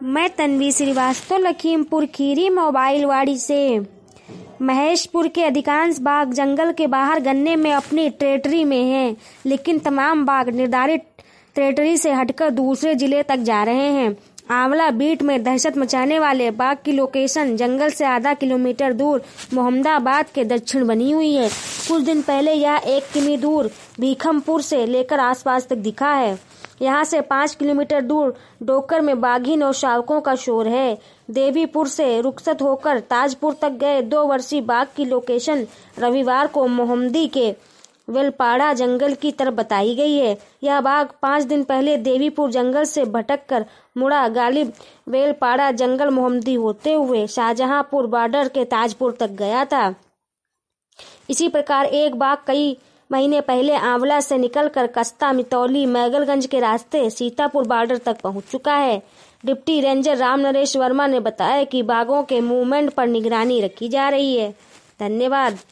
मैं तन्वी श्रीवास्तव, लखीमपुर खीरी मोबाइल वाड़ी से। महेशपुर के अधिकांश बाघ जंगल के बाहर गन्ने में अपनी टेरिटरी में हैं, लेकिन तमाम बाघ निर्धारित टेरिटरी से हटकर दूसरे जिले तक जा रहे हैं। आंवला बीट में दहशत मचाने वाले बाघ की लोकेशन जंगल से आधा किलोमीटर दूर मोहम्मदाबाद के दक्षिण बनी हुई है। कुछ दिन पहले यह 1 किमी दूर भीखमपुर से लेकर आसपास तक दिखा है। यहाँ से 5 किलोमीटर दूर डोकर में बाघिन और शावकों का शोर है। देवीपुर से रुखसत होकर ताजपुर तक गए 2 वर्षीय बाघ की लोकेशन रविवार को मोहम्मदी के वेलपाड़ा जंगल की तरफ बताई गई है। यह बाघ 5 दिन पहले देवीपुर जंगल से भटक कर मुड़ा गालिब वेलपाड़ा जंगल मोहम्मदी होते हुए शाहजहांपुर बॉर्डर के ताजपुर तक गया था। इसी प्रकार एक बाघ कई महीने पहले आंवला से निकलकर कस्ता, मितौली, मैगलगंज के रास्ते सीतापुर बॉर्डर तक पहुंच चुका है। डिप्टी रेंजर राम नरेश वर्मा ने बताया कि बाघों के मूवमेंट पर निगरानी रखी जा रही है। धन्यवाद।